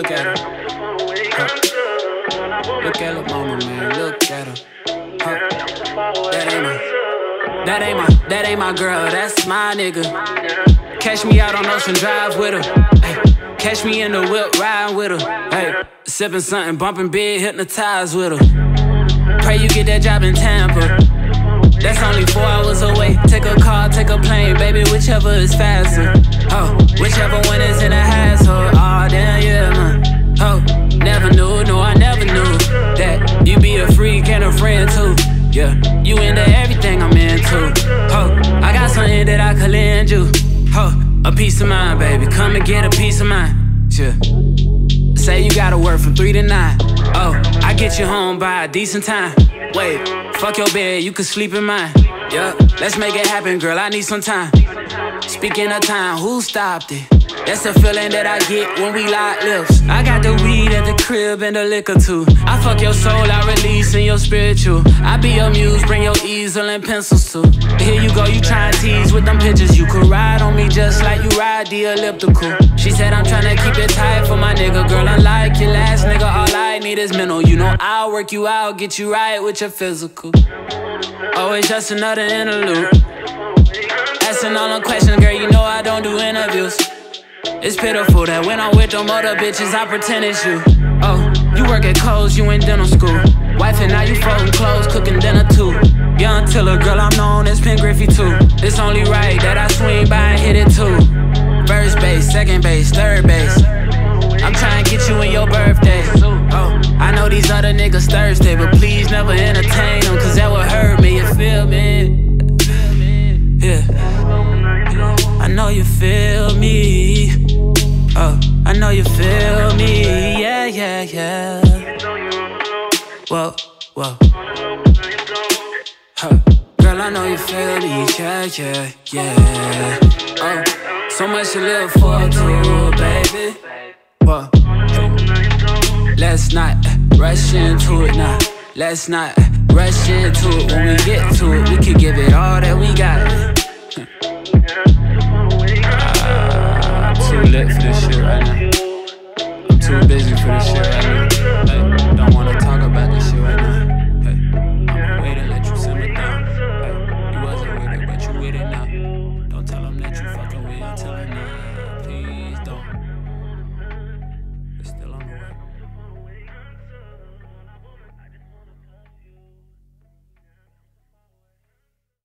Look at her. Look at her mama, man. Look at her. That ain't my girl. That's my nigga. Catch me out on Ocean Drive with her. Ay, catch me in the whip riding with her. Hey, sipping something, bumping big, hypnotized with her. Pray you get that job in Tampa. That's only 4 hours away. Take a car, take a plane, baby, whichever is faster. Oh, whichever one is in the household. Oh, damn, yeah, man. Oh, never knew, no, I never knew that you be a freak and a friend too. Yeah, you into everything I'm into. Oh, I got something that I could lend you. Oh, a piece of mind, baby, come and get a piece of mind. Yeah. Say you gotta work from 3 to 9. Oh, I get you home by a decent time. Wait, fuck your bed, you can sleep in mine. Yeah, let's make it happen, girl, I need some time. Speaking of time, who stopped it? That's the feeling that I get when we lock lips. I got the weed at the crib and the liquor too. I fuck your soul, I release in your spiritual. I be your muse, bring your easel and pencils too. Here you go, you try and tease with them pictures. You could ride on me just like you ride the elliptical. She said I'm tryna keep it tight for my nigga. Girl, unlike your last nigga, all I need is mental. You know I'll work you out, get you right with your physical. Oh, it's just another interlude. Asking all them questions, girl, you know I don't do interviews. It's pitiful that when I'm with them other bitches, I pretend it's you. Oh, you work at Kohl's, you in dental school. Wife and now you folding clothes, cooking dinner too. Young Tiller, girl, I'm known as Pen Griffey too. It's only right that I swing by and hit it too. First base, second base, third base. I'm trying to get you in your birthday. Oh, I know these other niggas thirsty, but please never entertain them, cause that would hurt me, you feel me? Yeah, I know you feel me. Oh, I know you feel me. Yeah, yeah, yeah. Whoa, whoa. Huh. Girl, I know you feel me. Yeah, yeah, yeah. Oh, so much to live for too, baby. Whoa. Let's not rush into it now. Let's not rush into it. When we get to it, we can give it all that we got. Too lit